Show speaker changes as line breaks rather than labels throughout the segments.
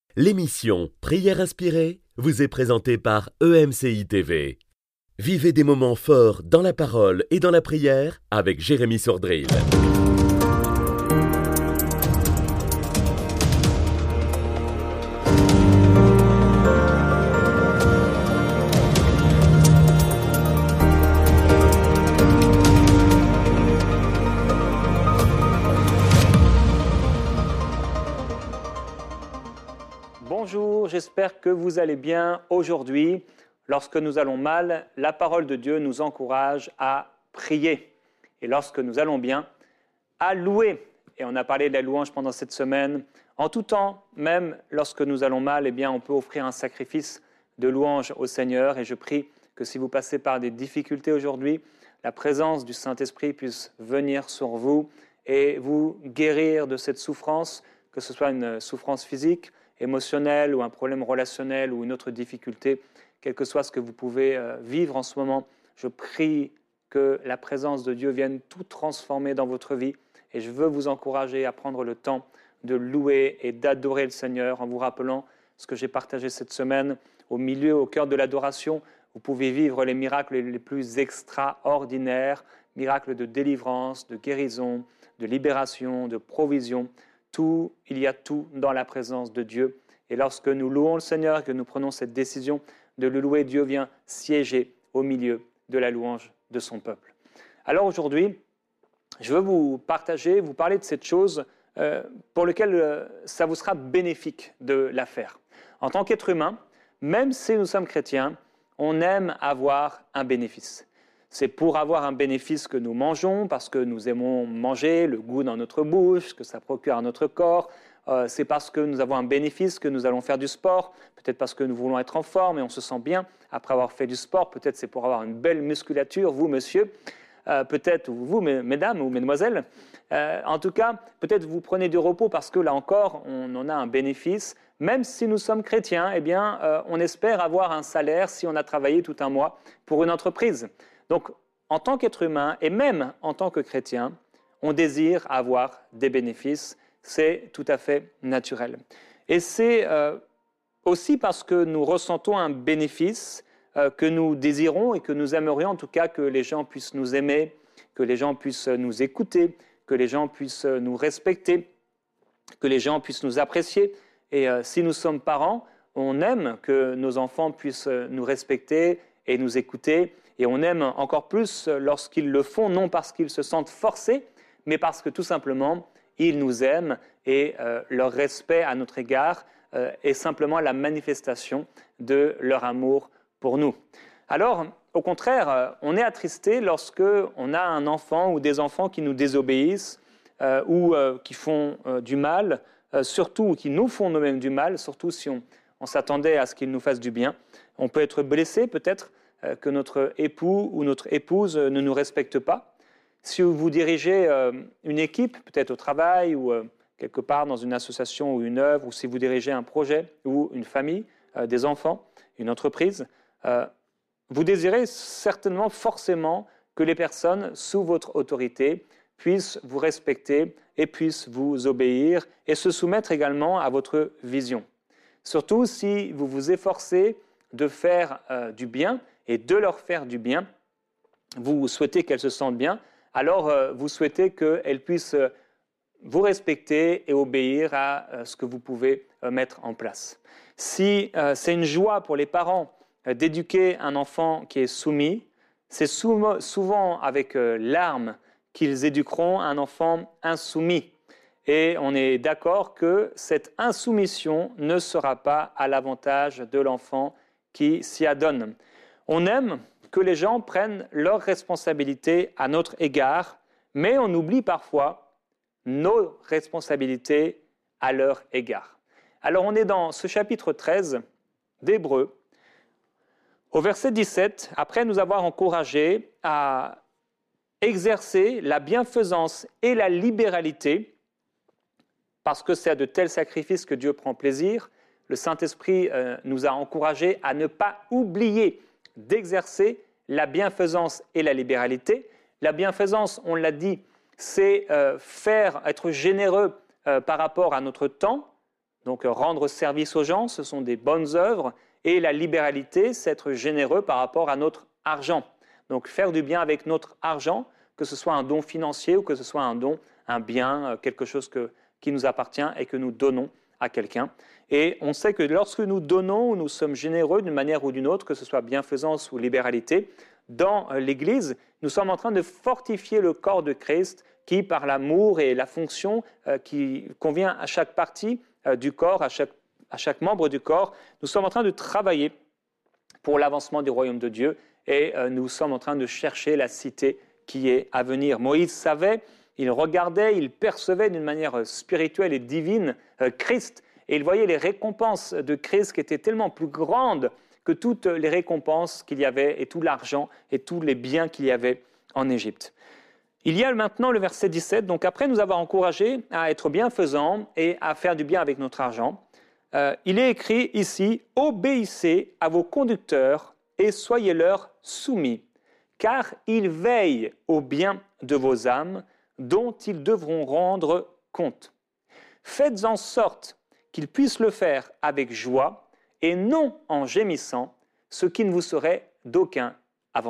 L'émission Prière inspirée vous est présentée par EMCI TV. Vivez des moments forts dans la parole et dans la prière avec Jérémy Sordrill.
Bonjour, j'espère que vous allez bien. Aujourd'hui, lorsque nous allons mal, la parole de Dieu nous encourage à prier. Et lorsque nous allons bien, à louer. Et on a parlé de la louange pendant cette semaine. En tout temps, même lorsque nous allons mal, eh bien, on peut offrir un sacrifice de louange au Seigneur. Et je prie que si vous passez par des difficultés aujourd'hui, la présence du Saint-Esprit puisse venir sur vous et vous guérir de cette souffrance, que ce soit une souffrance physique, émotionnel ou un problème relationnel ou une autre difficulté, quel que soit ce que vous pouvez vivre en ce moment, je prie que la présence de Dieu vienne tout transformer dans votre vie et je veux vous encourager à prendre le temps de louer et d'adorer le Seigneur en vous rappelant ce que j'ai partagé cette semaine. Au cœur de l'adoration, vous pouvez vivre les miracles les plus extraordinaires, miracles de délivrance, de guérison, de libération, de provision. Il y a tout dans la présence de Dieu. Et lorsque nous louons le Seigneur, que nous prenons cette décision de le louer, Dieu vient siéger au milieu de la louange de son peuple. Alors aujourd'hui, je veux vous parler de cette chose pour laquelle ça vous sera bénéfique de la faire. En tant qu'être humain, même si nous sommes chrétiens, on aime avoir un bénéfice. C'est pour avoir un bénéfice que nous mangeons, parce que nous aimons manger, le goût dans notre bouche, que ça procure à notre corps. C'est parce que nous avons un bénéfice que nous allons faire du sport, peut-être parce que nous voulons être en forme et on se sent bien après avoir fait du sport. Peut-être c'est pour avoir une belle musculature, vous, monsieur, peut-être vous, mesdames ou mesdemoiselles. En tout cas, peut-être vous prenez du repos parce que là encore, on en a un bénéfice. Même si nous sommes chrétiens, eh bien, on espère avoir un salaire si on a travaillé tout un mois pour une entreprise. Donc, en tant qu'être humain et même en tant que chrétien, on désire avoir des bénéfices. C'est tout à fait naturel. Et c'est aussi parce que nous ressentons un bénéfice que nous désirons et que nous aimerions en tout cas que les gens puissent nous aimer, que les gens puissent nous écouter, que les gens puissent nous respecter, que les gens puissent nous apprécier. Et si nous sommes parents, on aime que nos enfants puissent nous respecter et nous écouter. Et on aime encore plus lorsqu'ils le font, non parce qu'ils se sentent forcés, mais parce que tout simplement, ils nous aiment et leur respect à notre égard est simplement la manifestation de leur amour pour nous. Alors, au contraire, on est attristé lorsqu'on a un enfant ou des enfants qui nous désobéissent ou qui font du mal, surtout ou qui nous font nous-mêmes du mal, surtout si on s'attendait à ce qu'ils nous fassent du bien. On peut être blessé peut-être, que notre époux ou notre épouse ne nous respecte pas. Si vous dirigez une équipe, peut-être au travail ou quelque part dans une association ou une œuvre, ou si vous dirigez un projet ou une famille, des enfants, une entreprise, vous désirez certainement, forcément, que les personnes sous votre autorité puissent vous respecter et puissent vous obéir et se soumettre également à votre vision. Surtout si vous vous efforcez de faire du bien et de leur faire du bien, vous souhaitez qu'elles se sentent bien, alors vous souhaitez qu'elles puissent vous respecter et obéir à ce que vous pouvez mettre en place. Si c'est une joie pour les parents d'éduquer un enfant qui est soumis, c'est souvent avec larmes qu'ils éduqueront un enfant insoumis. Et on est d'accord que cette insoumission ne sera pas à l'avantage de l'enfant qui s'y adonne. On aime que les gens prennent leurs responsabilités à notre égard, mais on oublie parfois nos responsabilités à leur égard. Alors on est dans ce chapitre 13 d'Hébreux, au verset 17, après nous avoir encouragés à exercer la bienfaisance et la libéralité, parce que c'est à de tels sacrifices que Dieu prend plaisir, le Saint-Esprit nous a encouragés à ne pas oublier d'exercer la bienfaisance et la libéralité. La bienfaisance, on l'a dit, c'est être généreux par rapport à notre temps, Donc rendre service aux gens, ce sont des bonnes œuvres. Et la libéralité, c'est être généreux par rapport à notre argent. Donc faire du bien avec notre argent, que ce soit un don financier ou que ce soit un don, un bien, quelque chose qui nous appartient et que nous donnons à quelqu'un. Et on sait que lorsque nous donnons, nous sommes généreux d'une manière ou d'une autre, que ce soit bienfaisance ou libéralité, dans l'Église, nous sommes en train de fortifier le corps de Christ qui, par l'amour et la fonction qui convient à chaque partie du corps, à chaque membre du corps, nous sommes en train de travailler pour l'avancement du royaume de Dieu et nous sommes en train de chercher la cité qui est à venir. Moïse savait, il regardait, il percevait d'une manière spirituelle et divine Christ et il voyait les récompenses de Christ qui étaient tellement plus grandes que toutes les récompenses qu'il y avait et tout l'argent et tous les biens qu'il y avait en Égypte. Il y a maintenant le verset 17, donc après nous avoir encouragés à être bienfaisants et à faire du bien avec notre argent, il est écrit ici « Obéissez à vos conducteurs et soyez-leur soumis, car ils veillent au bien de vos âmes dont ils devront rendre compte. Faites en sorte qu'ils puissent le faire avec joie et non en gémissant, ce qui ne vous serait d'aucun avantage. »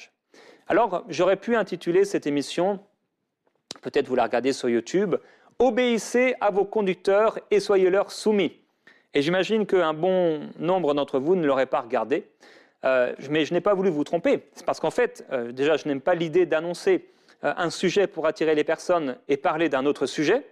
Alors, j'aurais pu intituler cette émission, peut-être vous la regardez sur YouTube, « Obéissez à vos conducteurs et soyez-leur soumis ». Et j'imagine qu'un bon nombre d'entre vous ne l'auraient pas regardé, mais je n'ai pas voulu vous tromper. C'est parce qu'en fait, déjà, je n'aime pas l'idée d'annoncer un sujet pour attirer les personnes et parler d'un autre sujet.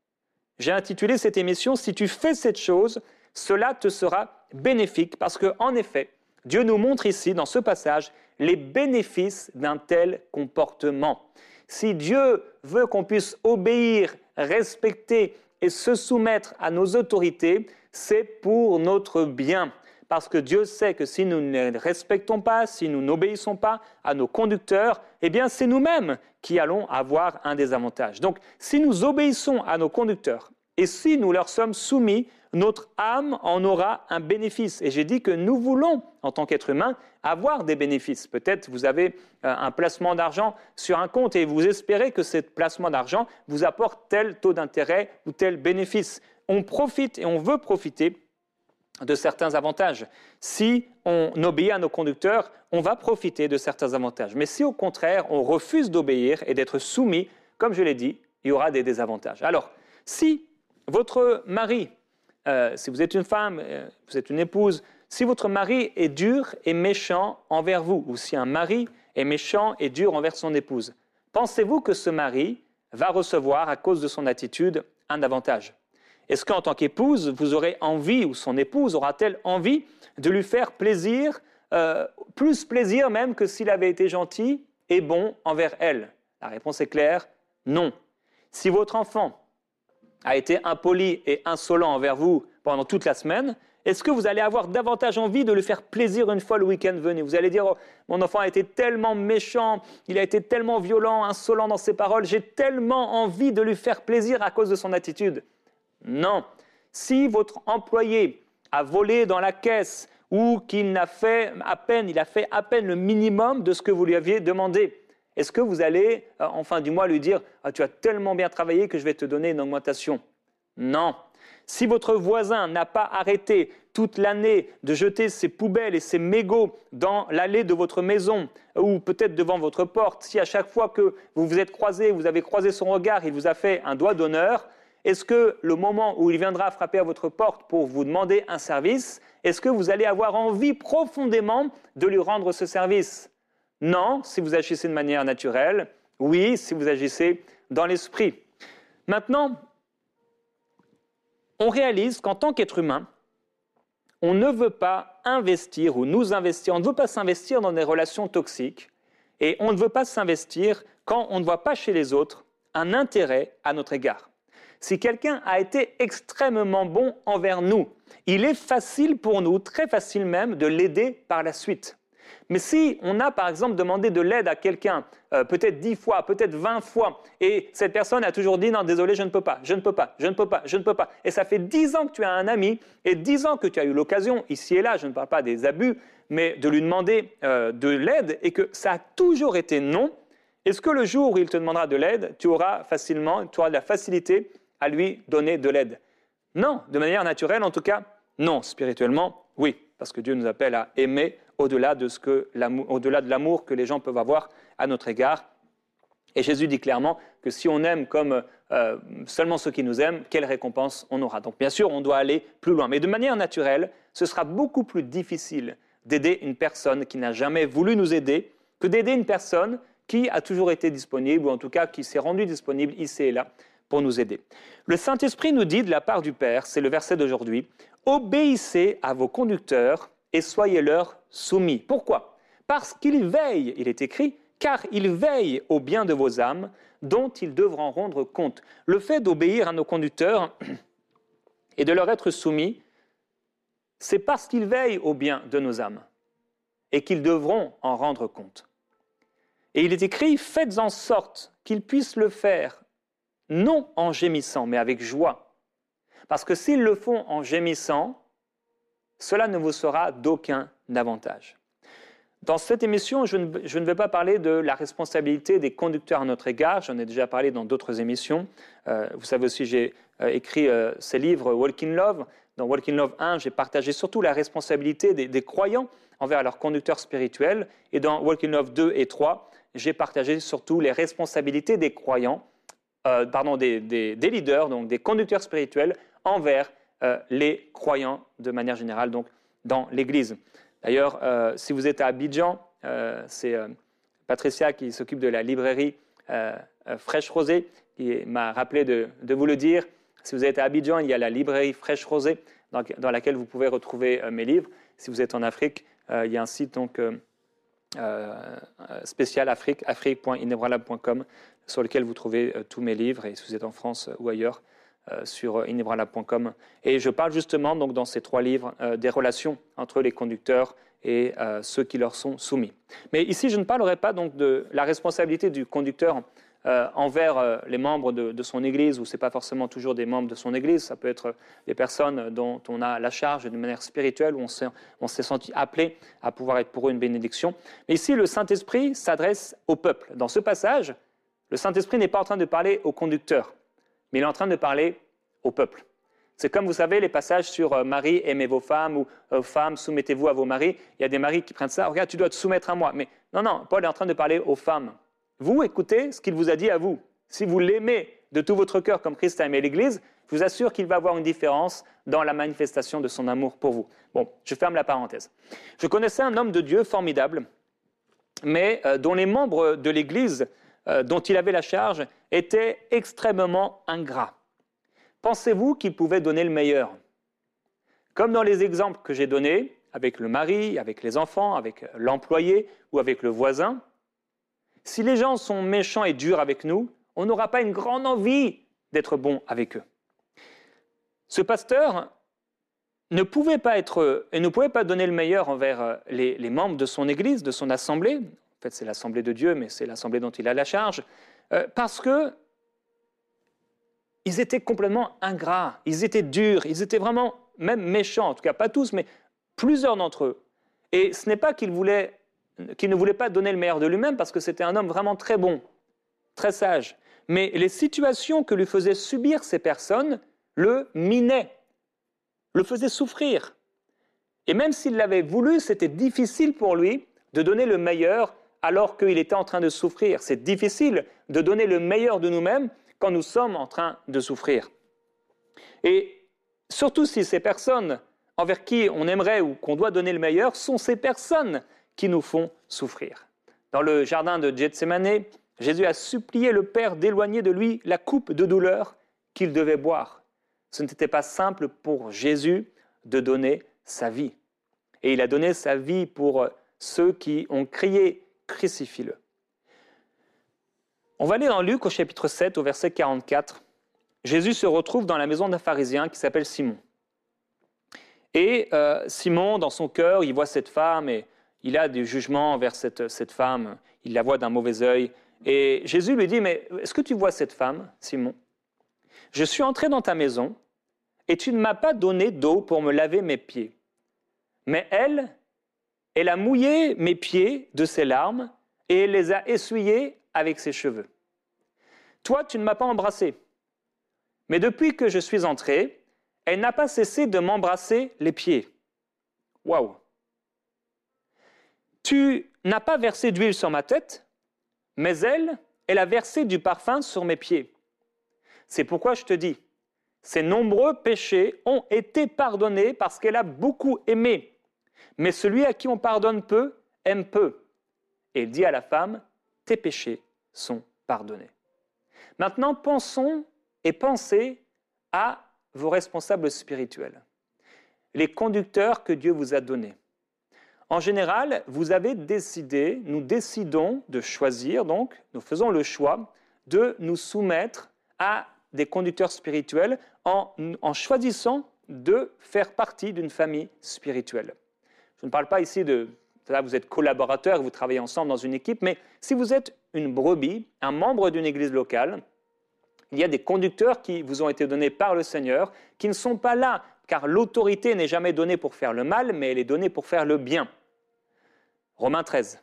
J'ai intitulé cette émission « Si tu fais cette chose, cela te sera bénéfique » parce qu'en effet, Dieu nous montre ici, dans ce passage, les bénéfices d'un tel comportement. Si Dieu veut qu'on puisse obéir, respecter et se soumettre à nos autorités, c'est pour notre bien. Parce que Dieu sait que si nous ne les respectons pas, si nous n'obéissons pas à nos conducteurs, eh bien c'est nous-mêmes qui allons avoir un désavantage. Donc si nous obéissons à nos conducteurs et si nous leur sommes soumis, notre âme en aura un bénéfice. Et j'ai dit que nous voulons, en tant qu'être humain, avoir des bénéfices. Peut-être vous avez un placement d'argent sur un compte et vous espérez que ce placement d'argent vous apporte tel taux d'intérêt ou tel bénéfice. On profite et on veut profiter de certains avantages. Si on obéit à nos conducteurs, on va profiter de certains avantages. Mais si au contraire, on refuse d'obéir et d'être soumis, comme je l'ai dit, il y aura des désavantages. Alors, si votre mari, si vous êtes une femme, vous êtes une épouse, si votre mari est dur et méchant envers vous, ou si un mari est méchant et dur envers son épouse, pensez-vous que ce mari va recevoir, à cause de son attitude, un avantage ? Est-ce qu'en tant qu'épouse, vous aurez envie, ou son épouse aura-t-elle envie de lui faire plaisir, plus plaisir même que s'il avait été gentil et bon envers elle ? La réponse est claire, non. Si votre enfant a été impoli et insolent envers vous pendant toute la semaine, est-ce que vous allez avoir davantage envie de lui faire plaisir une fois le week-end venu ? Vous allez dire oh, « Mon enfant a été tellement méchant, il a été tellement violent, insolent dans ses paroles, j'ai tellement envie de lui faire plaisir à cause de son attitude. » Non. Si votre employé a volé dans la caisse ou qu'il a fait à peine le minimum de ce que vous lui aviez demandé, est-ce que vous allez, en fin du mois, lui dire « Tu as tellement bien travaillé que je vais te donner une augmentation ?» Non. Si votre voisin n'a pas arrêté toute l'année de jeter ses poubelles et ses mégots dans l'allée de votre maison ou peut-être devant votre porte, si à chaque fois que vous vous êtes croisés, vous avez croisé son regard, il vous a fait un doigt d'honneur, est-ce que le moment où il viendra frapper à votre porte pour vous demander un service, est-ce que vous allez avoir envie profondément de lui rendre ce service ? Non, si vous agissez de manière naturelle. Oui, si vous agissez dans l'esprit. Maintenant, on réalise qu'en tant qu'être humain, on ne veut pas investir ou nous investir, on ne veut pas s'investir dans des relations toxiques et on ne veut pas s'investir quand on ne voit pas chez les autres un intérêt à notre égard. Si quelqu'un a été extrêmement bon envers nous, il est facile pour nous, très facile même, de l'aider par la suite. Mais si on a par exemple demandé de l'aide à quelqu'un, peut-être 10 fois, peut-être 20 fois, et cette personne a toujours dit « Non, désolé, je ne peux pas, je ne peux pas, je ne peux pas, je ne peux pas ». Et ça fait 10 ans que tu as un ami et 10 ans que tu as eu l'occasion, ici et là, je ne parle pas des abus, mais de lui demander de l'aide et que ça a toujours été non, est-ce que le jour où il te demandera de l'aide, tu auras de la facilité à lui donner de l'aide ? Non, de manière naturelle en tout cas, non. Spirituellement, oui, parce que Dieu nous appelle à aimer au-delà de l'amour que les gens peuvent avoir à notre égard. Et Jésus dit clairement que si on aime comme seulement ceux qui nous aiment, quelle récompense on aura. Donc bien sûr, on doit aller plus loin. Mais de manière naturelle, ce sera beaucoup plus difficile d'aider une personne qui n'a jamais voulu nous aider que d'aider une personne qui a toujours été disponible, ou en tout cas qui s'est rendue disponible ici et là pour nous aider. Le Saint-Esprit nous dit de la part du Père, c'est le verset d'aujourd'hui, « Obéissez à vos conducteurs et soyez-leur soumis. » Pourquoi ? Parce qu'ils veillent, il est écrit, car ils veillent au bien de vos âmes, dont ils devront rendre compte. Le fait d'obéir à nos conducteurs et de leur être soumis, c'est parce qu'ils veillent au bien de nos âmes et qu'ils devront en rendre compte. Et il est écrit, faites en sorte qu'ils puissent le faire, non en gémissant, mais avec joie. Parce que s'ils le font en gémissant, cela ne vous sera d'aucun avantage. Dans cette émission, je ne vais pas parler de la responsabilité des conducteurs à notre égard. J'en ai déjà parlé dans d'autres émissions. Vous savez aussi, j'ai écrit ces livres Walk in Love. Dans Walk in Love 1, j'ai partagé surtout la responsabilité des croyants envers leurs conducteurs spirituels. Et dans Walk in Love 2 et 3, j'ai partagé surtout les responsabilités des croyants, des leaders, donc des conducteurs spirituels envers les croyants de manière générale, donc dans l'Église. D'ailleurs, si vous êtes à Abidjan, c'est Patricia qui s'occupe de la librairie Fraîche Rosée qui m'a rappelé de vous le dire. Si vous êtes à Abidjan, il y a la librairie Fraîche Rosée dans laquelle vous pouvez retrouver mes livres. Si vous êtes en Afrique, il y a un site donc, spécial Afrique, afrique.inebralab.com, sur lequel vous trouvez tous mes livres. Et si vous êtes en France ou ailleurs, sur inebralab.com. Et je parle justement donc, dans ces 3 livres des relations entre les conducteurs et ceux qui leur sont soumis. Mais ici, je ne parlerai pas donc, de la responsabilité du conducteur envers les membres de son Église, ou ce n'est pas forcément toujours des membres de son Église, ça peut être des personnes dont on a la charge d'une manière spirituelle, où on s'est senti appelé à pouvoir être pour eux une bénédiction. Mais ici, le Saint-Esprit s'adresse au peuple. Dans ce passage, le Saint-Esprit n'est pas en train de parler aux conducteurs, mais il est en train de parler au peuple. C'est comme, vous savez, les passages sur Marie, aimez vos femmes, ou femmes, soumettez-vous à vos maris. Il y a des maris qui prennent ça, regarde, tu dois te soumettre à moi. Mais non, Paul est en train de parler aux femmes. Vous, écoutez ce qu'il vous a dit à vous. Si vous l'aimez de tout votre cœur comme Christ a aimé l'Église, je vous assure qu'il va avoir une différence dans la manifestation de son amour pour vous. Bon, je ferme la parenthèse. Je connaissais un homme de Dieu formidable, mais dont les membres de l'Église dont il avait la charge étaient extrêmement ingrats. Pensez-vous qu'il pouvait donner le meilleur ? Comme dans les exemples que j'ai donnés, avec le mari, avec les enfants, avec l'employé ou avec le voisin, si les gens sont méchants et durs avec nous, on n'aura pas une grande envie d'être bon avec eux. Ce pasteur ne pouvait pas donner le meilleur envers les membres de son église, de son assemblée. En fait, c'est l'assemblée de Dieu, mais c'est l'assemblée dont il a la charge, parce que ils étaient complètement ingrats, ils étaient durs, ils étaient vraiment même méchants, en tout cas pas tous, mais plusieurs d'entre eux. Et ce n'est pas qu'il ne voulait pas donner le meilleur de lui-même, parce que c'était un homme vraiment très bon, très sage. Mais les situations que lui faisaient subir ces personnes le minaient, le faisaient souffrir. Et même s'il l'avait voulu, c'était difficile pour lui de donner le meilleur alors qu'il était en train de souffrir. C'est difficile de donner le meilleur de nous-mêmes quand nous sommes en train de souffrir. Et surtout si ces personnes envers qui on aimerait ou qu'on doit donner le meilleur sont ces personnes qui nous font souffrir. Dans le jardin de Gethsémani, Jésus a supplié le Père d'éloigner de lui la coupe de douleur qu'il devait boire. Ce n'était pas simple pour Jésus de donner sa vie. Et il a donné sa vie pour ceux qui ont crié « Crucifie-le ». On va aller dans Luc au chapitre 7, au verset 44. Jésus se retrouve dans la maison d'un pharisien qui s'appelle Simon. Et Simon, dans son cœur, il voit cette femme et il a du jugement envers cette femme. Il la voit d'un mauvais œil. Et Jésus lui dit, mais est-ce que tu vois cette femme, Simon ? Je suis entré dans ta maison et tu ne m'as pas donné d'eau pour me laver mes pieds. Mais elle a mouillé mes pieds de ses larmes et elle les a essuyés avec ses cheveux. Toi, tu ne m'as pas embrassé. Mais depuis que je suis entré, elle n'a pas cessé de m'embrasser les pieds. Waouh! Tu n'as pas versé d'huile sur ma tête, mais elle a versé du parfum sur mes pieds. C'est pourquoi je te dis, ses nombreux péchés ont été pardonnés parce qu'elle a beaucoup aimé. Mais celui à qui on pardonne peu, aime peu. Et il dit à la femme, tes péchés sont pardonnés. Maintenant, pensez à vos responsables spirituels, les conducteurs que Dieu vous a donnés. En général, nous décidons de choisir, donc, nous faisons le choix de nous soumettre à des conducteurs spirituels en choisissant de faire partie d'une famille spirituelle. Je ne parle pas ici là, vous êtes collaborateurs, vous travaillez ensemble dans une équipe, mais si vous êtes une brebis, un membre d'une église locale, il y a des conducteurs qui vous ont été donnés par le Seigneur, qui ne sont pas là, car l'autorité n'est jamais donnée pour faire le mal, mais elle est donnée pour faire le bien. Romains 13.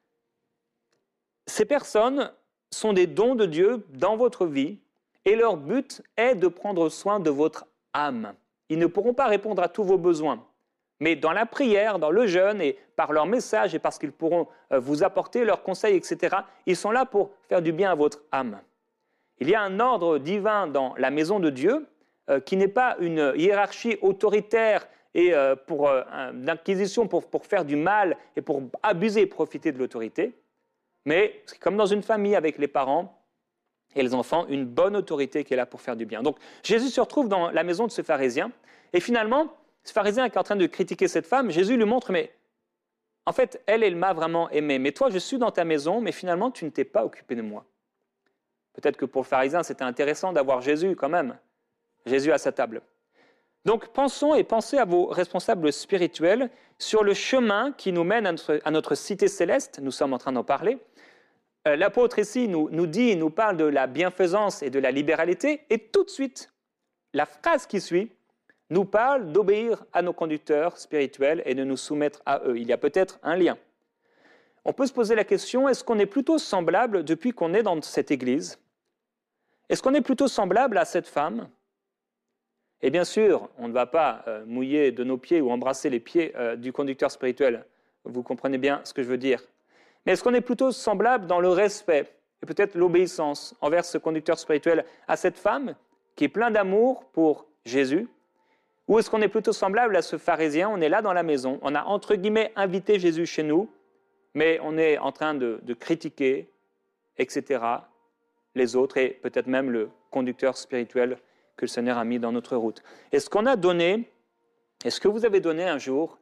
Ces personnes sont des dons de Dieu dans votre vie, et leur but est de prendre soin de votre âme. Ils ne pourront pas répondre à tous vos besoins. Mais dans la prière, dans le jeûne et par leur message et parce qu'ils pourront vous apporter leurs conseils, etc., ils sont là pour faire du bien à votre âme. Il y a un ordre divin dans la maison de Dieu qui n'est pas une hiérarchie autoritaire et d'inquisition pour faire du mal et pour abuser et profiter de l'autorité. Mais c'est comme dans une famille avec les parents et les enfants, une bonne autorité qui est là pour faire du bien. Donc Jésus se retrouve dans la maison de ce pharisien et finalement, ce pharisien qui est en train de critiquer cette femme, Jésus lui montre, mais en fait, elle m'a vraiment aimé. Mais toi, je suis dans ta maison, mais finalement, tu ne t'es pas occupé de moi. Peut-être que pour le pharisien, c'était intéressant d'avoir Jésus quand même. Jésus à sa table. Donc, pensez à vos responsables spirituels sur le chemin qui nous mène à notre cité céleste. Nous sommes en train d'en parler. L'apôtre ici nous parle de la bienfaisance et de la libéralité. Et tout de suite, la phrase qui suit nous parle d'obéir à nos conducteurs spirituels et de nous soumettre à eux. Il y a peut-être un lien. On peut se poser la question, est-ce qu'on est plutôt semblable depuis qu'on est dans cette église? Est-ce qu'on est plutôt semblable à cette femme? Et bien sûr, on ne va pas mouiller de nos pieds ou embrasser les pieds du conducteur spirituel. Vous comprenez bien ce que je veux dire. Mais est-ce qu'on est plutôt semblable dans le respect et peut-être l'obéissance envers ce conducteur spirituel à cette femme qui est plein d'amour pour Jésus? Ou est-ce qu'on est plutôt semblable à ce pharisien? On est là dans la maison, on a entre guillemets invité Jésus chez nous, mais on est en train de critiquer, etc., les autres et peut-être même le conducteur spirituel que le Seigneur a mis dans notre route. Est-ce que vous avez donné un jour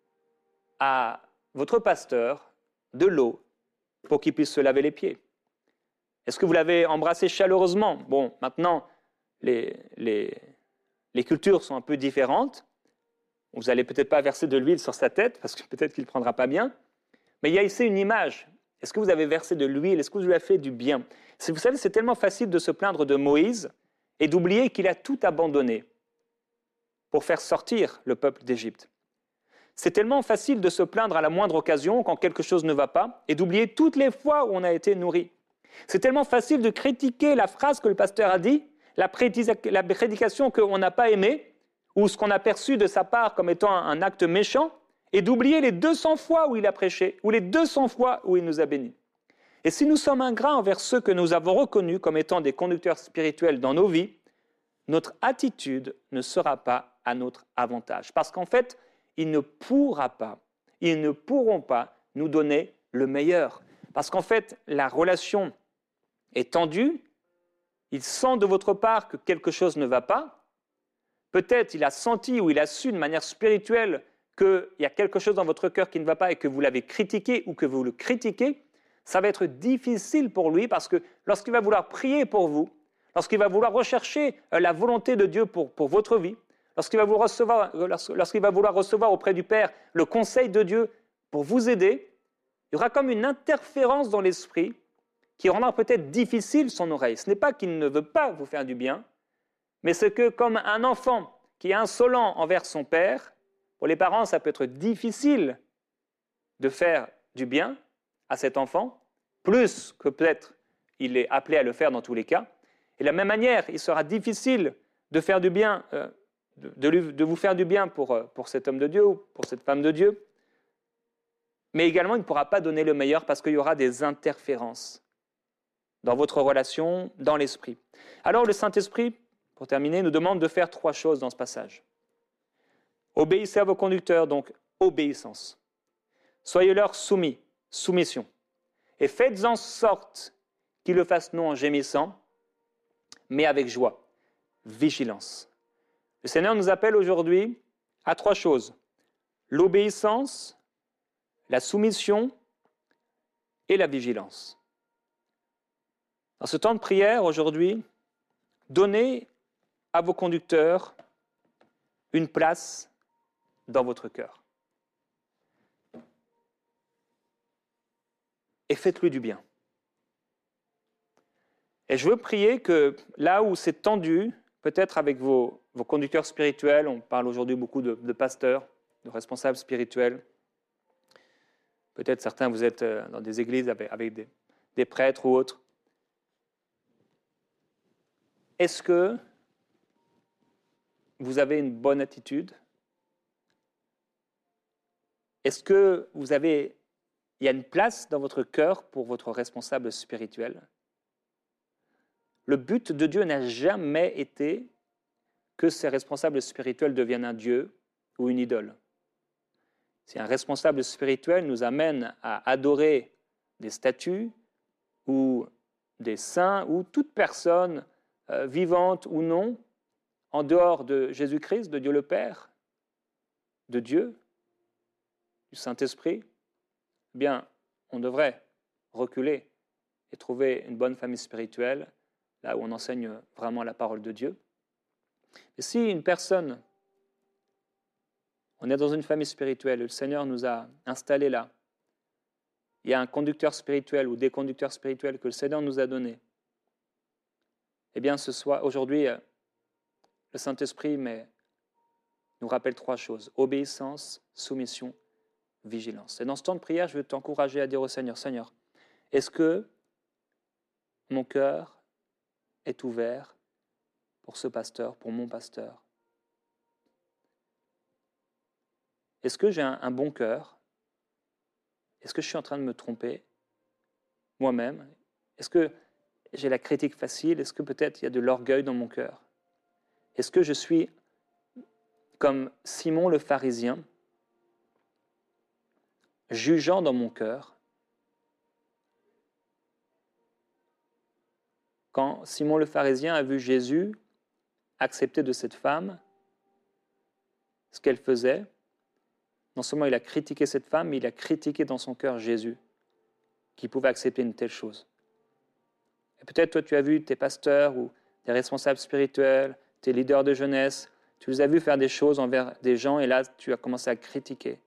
à votre pasteur de l'eau pour qu'il puisse se laver les pieds? Est-ce que vous l'avez embrassé chaleureusement? Bon, maintenant, les cultures sont un peu différentes. Vous n'allez peut-être pas verser de l'huile sur sa tête, parce que peut-être qu'il ne prendra pas bien. Mais il y a ici une image. Est-ce que vous avez versé de l'huile? Est-ce que vous lui avez fait du bien? Vous savez, c'est tellement facile de se plaindre de Moïse et d'oublier qu'il a tout abandonné pour faire sortir le peuple d'Égypte. C'est tellement facile de se plaindre à la moindre occasion quand quelque chose ne va pas et d'oublier toutes les fois où on a été nourri. C'est tellement facile de critiquer la phrase que le pasteur a dit, la prédication qu'on n'a pas aimée ou ce qu'on a perçu de sa part comme étant un acte méchant et d'oublier les 200 fois où il a prêché ou les 200 fois où il nous a bénis. Et si nous sommes ingrats envers ceux que nous avons reconnus comme étant des conducteurs spirituels dans nos vies, notre attitude ne sera pas à notre avantage. Parce qu'en fait, ils ne pourront pas nous donner le meilleur. Parce qu'en fait, la relation est tendue, il sent de votre part que quelque chose ne va pas, peut-être il a senti ou il a su de manière spirituelle qu'il y a quelque chose dans votre cœur qui ne va pas et que vous l'avez critiqué ou que vous le critiquez, ça va être difficile pour lui parce que lorsqu'il va vouloir prier pour vous, lorsqu'il va vouloir rechercher la volonté de Dieu pour votre vie, lorsqu'il va vouloir recevoir auprès du Père le conseil de Dieu pour vous aider, il y aura comme une interférence dans l'esprit qui rendra peut-être difficile son oreille. Ce n'est pas qu'il ne veut pas vous faire du bien, mais c'est que comme un enfant qui est insolent envers son père, pour les parents, ça peut être difficile de faire du bien à cet enfant, plus que peut-être il est appelé à le faire dans tous les cas. Et de la même manière, il sera difficile de faire du bien de vous faire du bien pour cet homme de Dieu ou pour cette femme de Dieu. Mais également, il ne pourra pas donner le meilleur parce qu'il y aura des interférences dans votre relation, dans l'esprit. Alors le Saint-Esprit, pour terminer, nous demande de faire 3 choses dans ce passage. Obéissez à vos conducteurs, donc obéissance. Soyez-leur soumis, soumission. Et faites en sorte qu'ils le fassent non en gémissant, mais avec joie, vigilance. Le Seigneur nous appelle aujourd'hui à 3 choses. L'obéissance, la soumission et la vigilance. Dans ce temps de prière aujourd'hui, donnez à vos conducteurs une place dans votre cœur. Et faites-lui du bien. Et je veux prier que là où c'est tendu, peut-être avec vos conducteurs spirituels, on parle aujourd'hui beaucoup de pasteurs, de responsables spirituels, peut-être certains vous êtes dans des églises avec des prêtres ou autres. Est-ce que vous avez une bonne attitude? Est-ce que il y a une place dans votre cœur pour votre responsable spirituel? Le but de Dieu n'a jamais été que ces responsables spirituels deviennent un Dieu ou une idole. Si un responsable spirituel nous amène à adorer des statues ou des saints ou toute personne vivante ou non, en dehors de Jésus-Christ, de Dieu le Père, de Dieu, du Saint-Esprit, eh bien, on devrait reculer et trouver une bonne famille spirituelle, là où on enseigne vraiment la parole de Dieu. Et si une personne, on est dans une famille spirituelle, le Seigneur nous a installés là, il y a un conducteur spirituel ou des conducteurs spirituels que le Seigneur nous a donnés, eh bien, aujourd'hui, le Saint-Esprit nous rappelle 3 choses. Obéissance, soumission, vigilance. Et dans ce temps de prière, je veux t'encourager à dire au Seigneur, Seigneur, est-ce que mon cœur est ouvert pour ce pasteur, pour mon pasteur? Est-ce que j'ai un bon cœur? Est-ce que je suis en train de me tromper moi-même? Est-ce que j'ai la critique facile? Est-ce que peut-être il y a de l'orgueil dans mon cœur? Est-ce que je suis comme Simon le pharisien, jugeant dans mon cœur? Quand Simon le pharisien a vu Jésus accepter de cette femme ce qu'elle faisait, non seulement il a critiqué cette femme, mais il a critiqué dans son cœur Jésus, qui pouvait accepter une telle chose. Et peut-être toi tu as vu tes pasteurs ou des responsables spirituels, tes leaders de jeunesse, tu les as vus faire des choses envers des gens et là tu as commencé à critiquer.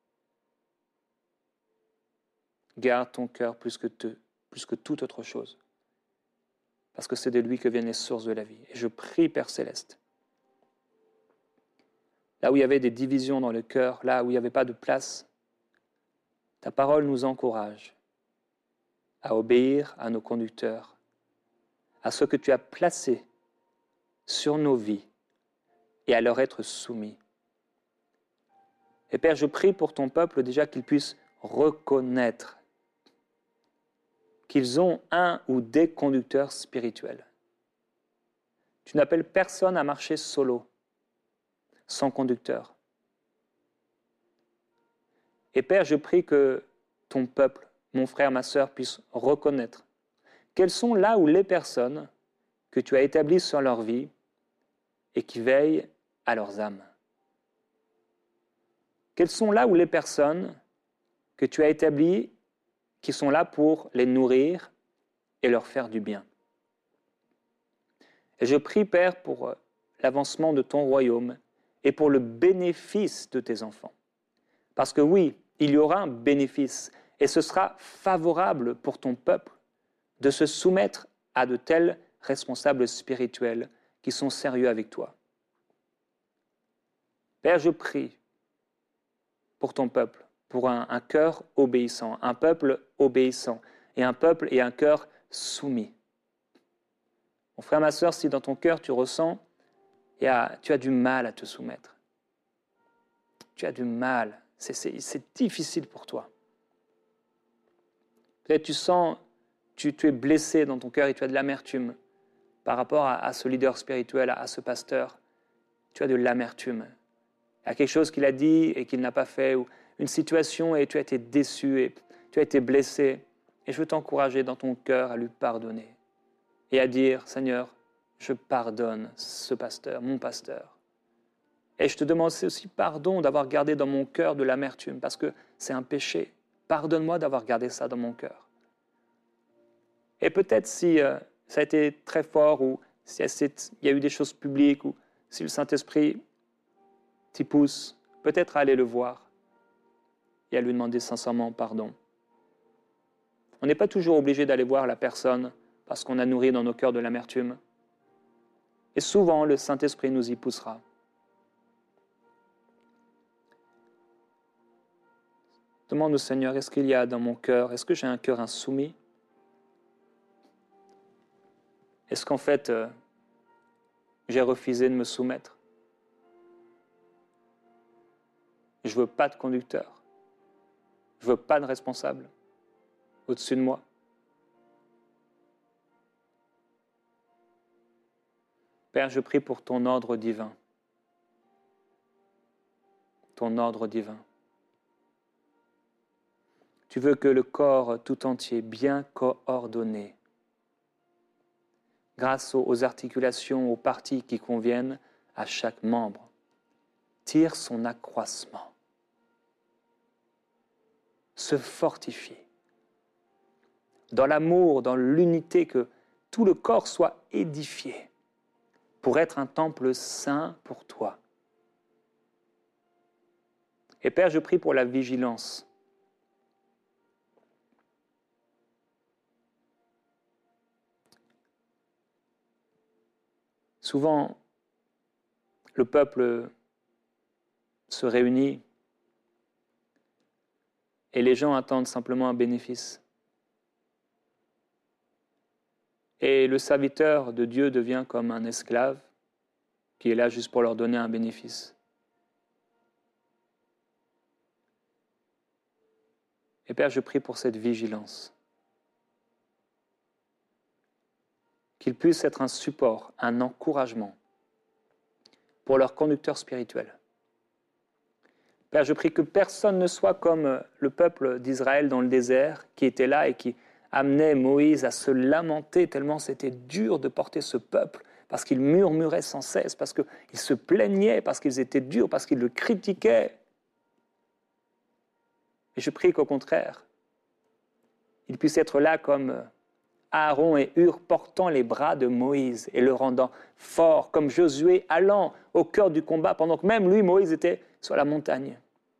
Garde ton cœur plus que toute autre chose. Parce que c'est de lui que viennent les sources de la vie. Et je prie, Père Céleste, là où il y avait des divisions dans le cœur, là où il n'y avait pas de place, ta parole nous encourage à obéir à nos conducteurs, à ce que tu as placé sur nos vies et à leur être soumis. Et Père, je prie pour ton peuple déjà qu'ils puissent reconnaître qu'ils ont un ou des conducteurs spirituels. Tu n'appelles personne à marcher solo, sans conducteur. Et Père, je prie que ton peuple, mon frère, ma sœur, puisse reconnaître quelles sont là où les personnes que tu as établies sur leur vie et qui veillent à leurs âmes. Quelles sont là où les personnes que tu as établies qui sont là pour les nourrir et leur faire du bien. Et je prie, Père, pour l'avancement de ton royaume et pour le bénéfice de tes enfants. Parce que oui, il y aura un bénéfice et ce sera favorable pour ton peuple de se soumettre à de tels responsables spirituels qui sont sérieux avec toi. Père, je prie pour ton peuple, pour un cœur obéissant, un peuple obéissant, et un peuple et un cœur soumis. Mon frère, ma sœur, si dans ton cœur tu ressens, tu as du mal à te soumettre. Tu as du mal. C'est difficile pour toi. Peut-être tu es blessé dans ton cœur et tu as de l'amertume par rapport à ce leader spirituel, à ce pasteur. Tu as de l'amertume. Il y a quelque chose qu'il a dit et qu'il n'a pas fait, ou une situation et tu as été déçu et tu as été blessé. Et je veux t'encourager dans ton cœur à lui pardonner et à dire, Seigneur, je pardonne ce pasteur, mon pasteur. Et je te demande aussi pardon d'avoir gardé dans mon cœur de l'amertume, parce que c'est un péché. Pardonne-moi d'avoir gardé ça dans mon cœur. Et peut-être si ça a été très fort, ou si il y a eu des choses publiques, ou si le Saint-Esprit t'y pousse, peut-être à aller le voir et à lui demander sincèrement pardon. On n'est pas toujours obligé d'aller voir la personne parce qu'on a nourri dans nos cœurs de l'amertume. Et souvent, le Saint-Esprit nous y poussera. Demande au Seigneur, est-ce qu'il y a dans mon cœur, est-ce que j'ai un cœur insoumis? Est-ce qu'en fait, j'ai refusé de me soumettre? Je ne veux pas de conducteur. Je ne veux pas de responsable au-dessus de moi. Père, je prie pour ton ordre divin. Ton ordre divin. Tu veux que le corps tout entier, bien coordonné, grâce aux articulations, aux parties qui conviennent à chaque membre, tire son accroissement, se fortifie. Dans l'amour, dans l'unité, que tout le corps soit édifié pour être un temple saint pour toi. Et Père, je prie pour la vigilance. Souvent, le peuple se réunit et les gens attendent simplement un bénéfice. Et le serviteur de Dieu devient comme un esclave qui est là juste pour leur donner un bénéfice. Et Père, je prie pour cette vigilance. Qu'il puisse être un support, un encouragement pour leur conducteur spirituel. Père, je prie que personne ne soit comme le peuple d'Israël dans le désert qui était là et qui amenait Moïse à se lamenter tellement c'était dur de porter ce peuple, parce qu'ils murmuraient sans cesse, parce qu'ils se plaignaient, parce qu'ils étaient durs, parce qu'ils le critiquaient. Et je prie qu'au contraire, il puisse être là comme Aaron et Hur portant les bras de Moïse et le rendant fort, comme Josué allant au cœur du combat, pendant que même lui, Moïse, était sur la montagne.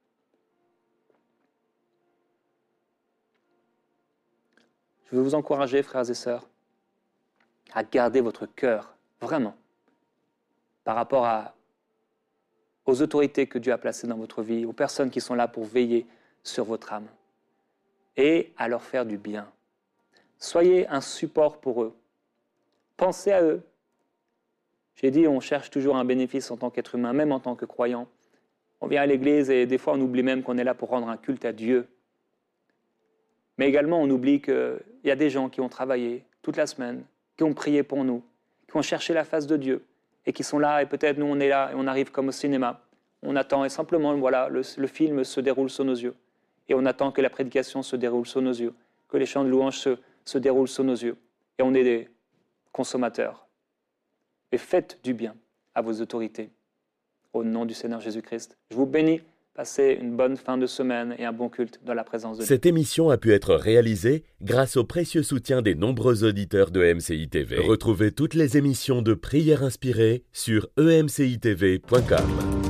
Je veux vous encourager, frères et sœurs, à garder votre cœur, vraiment, par rapport aux autorités que Dieu a placées dans votre vie, aux personnes qui sont là pour veiller sur votre âme, et à leur faire du bien. Soyez un support pour eux. Pensez à eux. J'ai dit, on cherche toujours un bénéfice en tant qu'être humain, même en tant que croyant. On vient à l'église et des fois on oublie même qu'on est là pour rendre un culte à Dieu. Mais également on oublie qu'il y a des gens qui ont travaillé toute la semaine, qui ont prié pour nous, qui ont cherché la face de Dieu et qui sont là et peut-être nous on est là et on arrive comme au cinéma. On attend et simplement voilà, le film se déroule sous nos yeux. Et on attend que la prédication se déroule sous nos yeux, que les chants de louange se déroulent sous nos yeux. Et on est des consommateurs. Et faites du bien à vos autorités. Au nom du Seigneur Jésus-Christ. Je vous bénis. Passez une bonne fin de semaine et un bon culte dans la présence de Dieu.
Cette émission a pu être réalisée grâce au précieux soutien des nombreux auditeurs de MCI TV. Retrouvez toutes les émissions de Prières Inspirées sur emcitv.com.